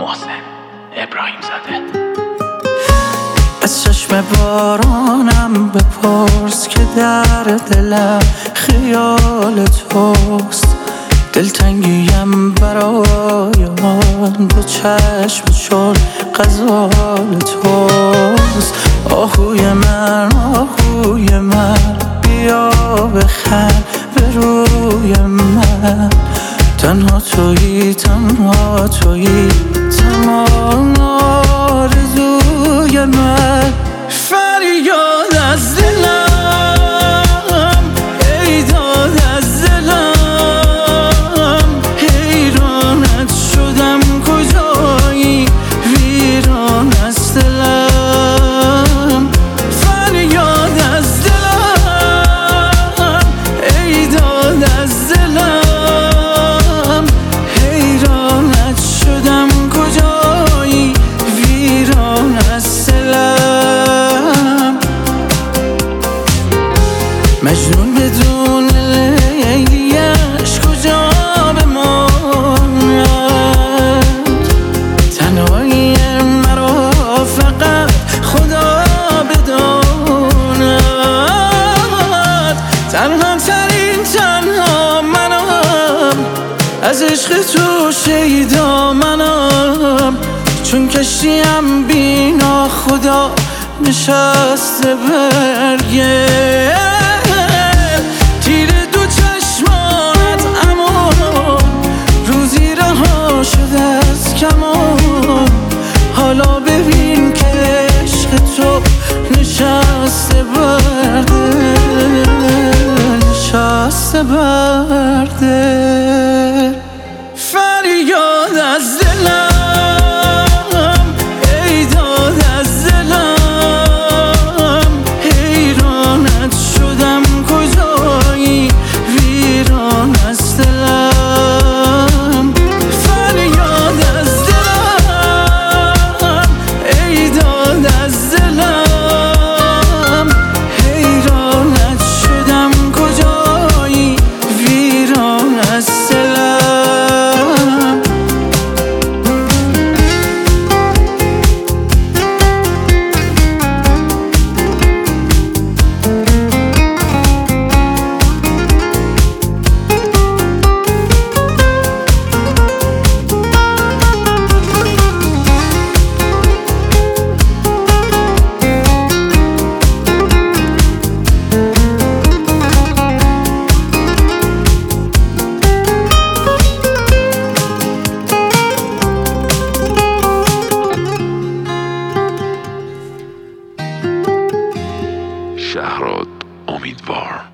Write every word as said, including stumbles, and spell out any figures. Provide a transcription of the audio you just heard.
محسن ابراهیم زاده. از چشم بارانم بپرس که در دلم خیال توست. دلتنگیم برای من دو چشم چون غزال توست. آهوی من آهوی من بیا بخند به روی من. تنها تویی تنها تویی تمام آرزوی من. فریاد از دلم ای داد از دلم. حیرانت شدم کجایی ویران از دلم. فریاد از دلم ای داد از دلم. حیرانت شدم کجایی ویران از دلم. مجنون بدون لیلیش کجا بماند. تنهایی مرا فقط خدا بداند. تنها ترین تنها منم از عشق تو شیدا منم. چون کشتیم بینا خدا نشسته برگه. تیر دو چشمانت اما روزی رها شده از کمان. حالا ببین که عشق تو نشسته برده نشسته برده. فریاد از دلم ای داد از دلم. حیرانت شدم کجایی ویران از دلم. فریاد از دلم ای داد از دلم. حیرانت شدم کجایی ویران از دلم. شهراد امیدوار.